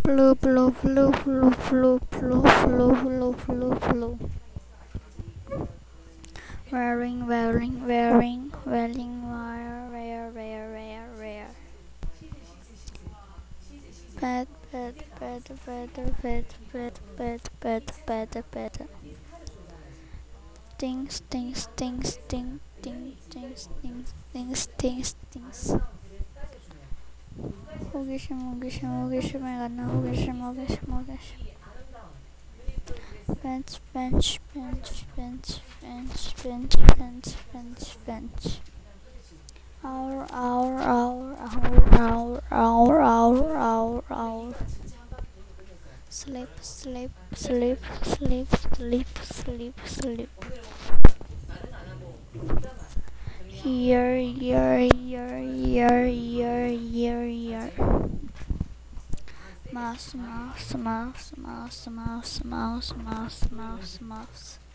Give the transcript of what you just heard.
Bloop, bloop, bloop, bloop, bloop, bloop, bloop, bloop, bloop, bloop. Wearing, wearing, wearing, wearing, wear. Pet, pet, pet, pet, pet, pet, pet, pet, pet, pet. Stings, stings, stings, sting, sting, stings, stings, stings, stings, stings. 호기심 해갔나 호기심. Bench. Hour. Sleep. Year. Mouse.